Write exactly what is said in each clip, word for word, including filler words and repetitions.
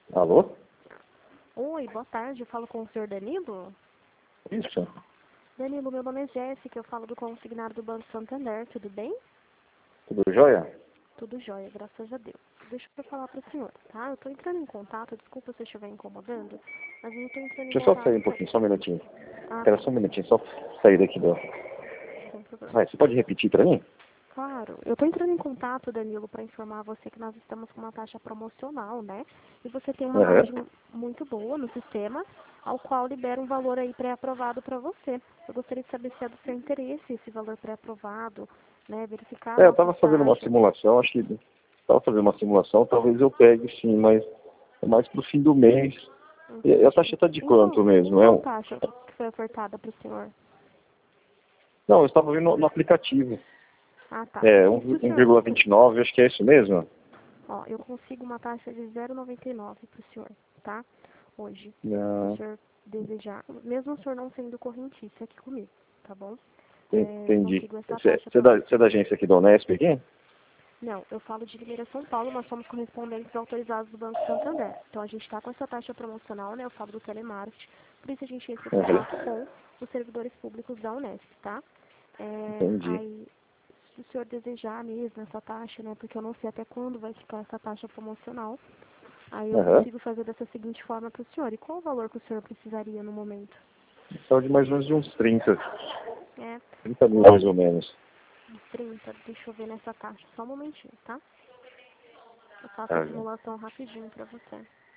Alô? Oi, boa tarde. Eu falo com o senhor Danilo? Isso. Danilo, meu nome é Jéssica. Eu falo do consignado do Banco Santander. Tudo bem? Tudo jóia? Tudo jóia, graças a Deus. Deixa eu falar para o senhor, tá? Eu estou entrando em contato, desculpa se eu estiver incomodando, mas eu estou entrando em Deixa eu só contato... sair um pra- pouquinho, só um minutinho. Ah, Espera só um minutinho, só sair daqui do... sem problema. Vai, você pode repetir pra mim? Claro, eu estou entrando em contato, Danilo, para informar você que nós estamos com uma taxa promocional, né? E você tem uma Aham. margem muito boa no sistema, ao qual libera um valor aí pré-aprovado para você. Eu gostaria de saber se é do seu interesse esse valor pré-aprovado, né? Verificar É, eu nossas tava fazendo uma taxas. simulação, acho que... Tava fazendo uma simulação, talvez eu pegue sim, mas é mais pro fim do mês. E a taxa tá de Em quanto qual, em mesmo? É qual um... taxa que foi ofertada para o senhor? Não, eu estava vendo no, no aplicativo. Ah, tá. É, Porque um- se o senhor... 1,vinte e nove, acho que é isso mesmo. Ó, eu consigo uma taxa de zero vírgula noventa e nove para o senhor, tá? Hoje. Se o Ah, senhor desejar, mesmo o senhor não sendo correntício aqui comigo, tá bom? É, eu entendi. consigo essa Você taxa você é para da, você você. é da agência aqui da Unesp aqui? Não, eu falo de Limeira, São Paulo, nós somos correspondentes autorizados do Banco Santander. Então a gente está com essa taxa promocional, né? Eu falo do telemarketing, por isso a gente entra em Uhum. contato com os servidores públicos da Unesp, tá? É, Entendi. aí, se o senhor desejar mesmo essa taxa, né? Porque eu não sei até quando vai ficar essa taxa promocional. Aí eu Aham. consigo fazer dessa seguinte forma para o senhor. E qual o valor que o senhor precisaria no momento? Só de mais ou menos de uns trinta. É, trinta mil qual? mais ou menos. trinta, deixa eu ver nessa taxa. Só um momentinho, tá? Eu faço Tá, a gente. simulação rapidinho para você.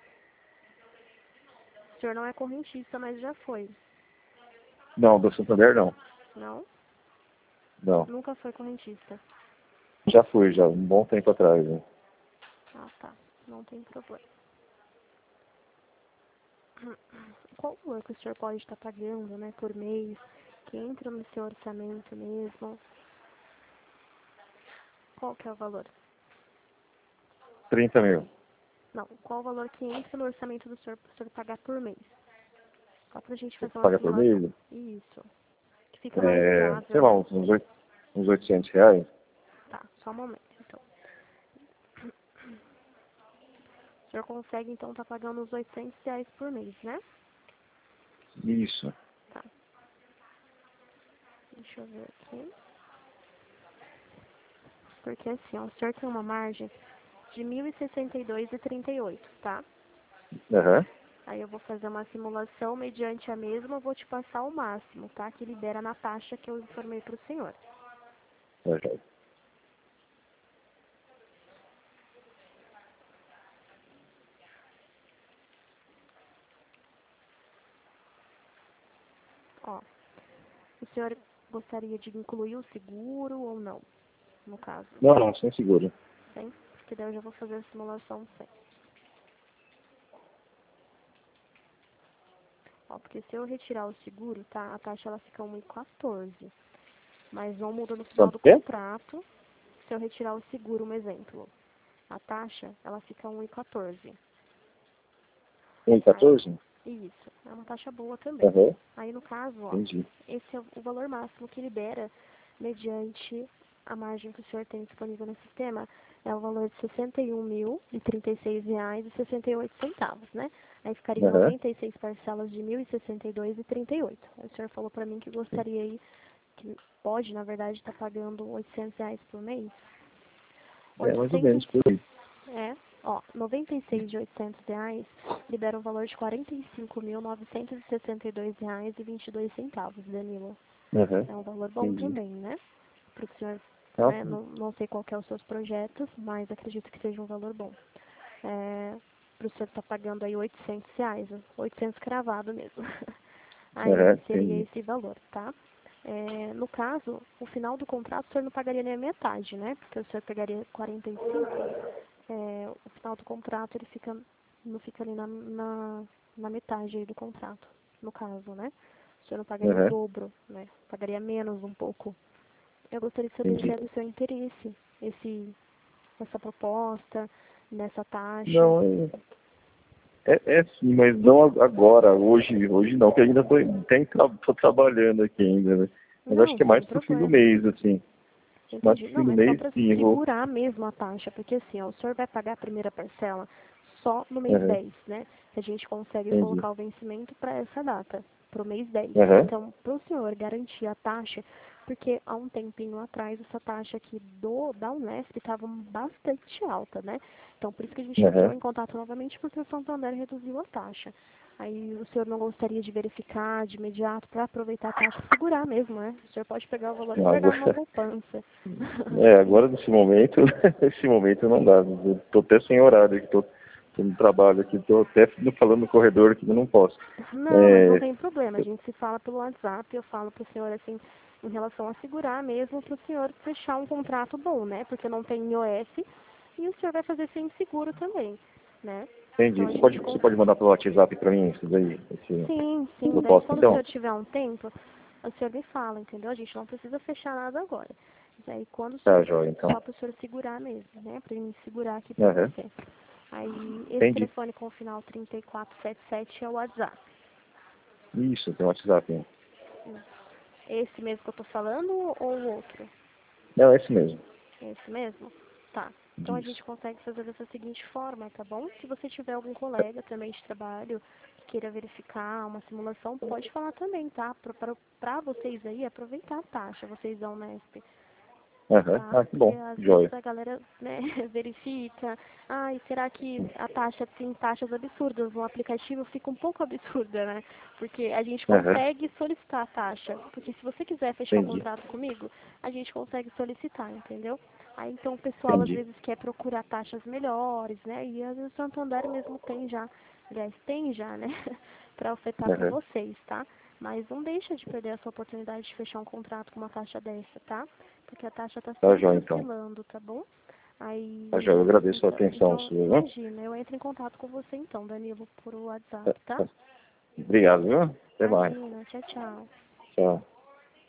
O senhor não é correntista, mas já foi. Não, do Santander não. Não? Não. Nunca foi correntista. Já fui, já, um bom tempo atrás. Né? Ah, tá. Não tem problema. Qual o valor que o senhor pode estar pagando, né, por mês, que entra no seu orçamento mesmo? Qual que é o valor? trinta mil. Não, qual o valor que entra no orçamento do senhor para o senhor pagar por mês? Só pra gente Você fazer uma paga por simulação. mês? Isso. Que fica mais É, viável, sei lá, né? uns, uns, oito- uns oitocentos reais. Tá, só um momento, então. O senhor consegue, então, estar tá pagando uns oitocentos reais por mês, né? Isso. Tá. Deixa eu ver aqui. Porque assim, ó, o senhor tem uma margem de mil e sessenta e dois reais e trinta e oito, tá? Aham. Aí eu vou fazer uma simulação mediante a mesma, eu vou te passar o máximo, tá? Que libera na taxa que eu informei pro senhor. Aham. Ó, o senhor gostaria de incluir o seguro ou não, no caso? Não, não, sem seguro. Sem? Porque daí eu já vou fazer a simulação sem. Ó, porque se eu retirar o seguro, tá? A taxa ela fica um e quatorze. Mas não muda no final Quanto do que é? contrato. Se eu retirar o seguro, um exemplo. A taxa, ela fica um e quatorze. um e Aí, quatorze? isso. É uma taxa boa também. Aham. Aí, no caso, ó, Entendi. esse é o valor máximo que libera mediante a margem que o senhor tem disponível no sistema. É o valor de sessenta e um mil e trinta e seis reais e sessenta e oito centavos, né? Aí ficariam Aham. noventa e seis parcelas de mil e sessenta e dois reais e trinta e oito. Aí o senhor falou pra mim que gostaria aí, que pode, na verdade, estar pagando oitocentos reais por mês. É, mais ou menos oitocentos, por aí. é, ó, noventa e seis de oitocentos reais libera um valor de quarenta e cinco mil novecentos e sessenta e dois reais e vinte e dois centavos, Danilo. Aham. É um valor bom Entendi. também, né? Para o senhor, Ah, né? Não, não sei qual que é os seus projetos, mas acredito que seja um valor bom. É, para o senhor estar pagando aí oitocentos reais, oitocentos cravado mesmo. aham, Aí seria entendi. esse valor, tá? É, no caso, o final do contrato o senhor não pagaria nem a metade, né? Porque o senhor pegaria quarenta e cinco, é, o final do contrato ele fica, não fica ali na, na, na metade aí do contrato, no caso, né? O senhor não pagaria o Aham, dobro, né? Pagaria menos um pouco. Eu gostaria de saber se entendi. é do seu interesse esse, essa proposta, nessa taxa. Não, é, é, é sim, mas não a- agora, hoje, hoje não, porque ainda tô, tem, tra- tô trabalhando aqui ainda, né? Mas acho Não, que é mais sem pro fim do problema. mês, assim. Mais Entendi. pro fim Não, do é só mês, para sim, eu vou. segurar mesmo a taxa, porque assim, ó, o senhor vai pagar a primeira parcela só no mês Uhum. dez, né? Que a gente consegue Entendi. colocar o vencimento para essa data, para o mês dez. Uhum. Então, para o senhor garantir a taxa, porque há um tempinho atrás essa taxa aqui do, da Unesp estava bastante alta, né? Então, por isso que a gente entrou Uhum. em contato novamente, porque o Santander reduziu a taxa. Aí o senhor não gostaria de verificar de imediato para aproveitar a taxa e segurar mesmo, né? O senhor pode pegar o valor e guardar numa Agora, poupança. é, agora nesse momento, nesse momento não dá. Eu tô até sem horário, aqui, tô, tô no trabalho aqui, tô até falando no corredor que eu não posso. Não, mas não É, tem problema. A gente se fala pelo WhatsApp, eu falo pro senhor assim, em relação a segurar mesmo, pro senhor fechar um contrato bom, né? Porque não tem I O S e o senhor vai fazer sem seguro também, né? entendi. Então a Você pode, gente você cons... pode mandar pelo WhatsApp para mim isso daí? Esse, Sim, sim, eu daí posso quando o então? senhor tiver um tempo, o senhor me fala, entendeu? A gente não precisa fechar nada agora. Daí quando o Tá, senhor, joia, então. só pro senhor segurar mesmo, né? Pra ele segurar aqui pra Uhum. você. Aí esse Entendi. telefone com o final trinta e quatro setenta e sete é o WhatsApp. Isso, tem WhatsApp. Hein? Esse mesmo que eu tô falando ou o outro? Não, é esse mesmo. Esse mesmo? Tá. Então a Isso. gente consegue fazer dessa seguinte forma, tá bom? Se você tiver algum colega também de trabalho que queira verificar uma simulação, pode falar também, tá? Pra, pra, pra vocês aí aproveitar a taxa, vocês da Unesp. Uhum. Tá? Ah, que Porque bom. às Joia. vezes a galera, né, verifica, ai, será que a taxa tem taxas absurdas no aplicativo? Fica um pouco absurda, né? Porque a gente Uhum. consegue solicitar a taxa. Porque se você quiser fechar um Entendi. contrato comigo, a gente consegue solicitar, entendeu? Aí então o pessoal às Entendi. vezes quer procurar taxas melhores, né? E às vezes o Santander mesmo tem já, aliás, tem já, né? Pra ofertar pra Uhum. vocês, tá? Mas não deixa de perder a sua oportunidade de fechar um contrato com uma taxa dessa, tá? Porque a taxa tá Tá, sempre joia, então. oscilando, tá bom? Tá, joia. Eu Aí, agradeço a então, atenção então, sua, viu? imagina, eu entro em contato com você então, Danilo, por WhatsApp, Tá, tá? tá. Obrigado, viu? Até mais. Imagina, tchau, tchau. Tchau.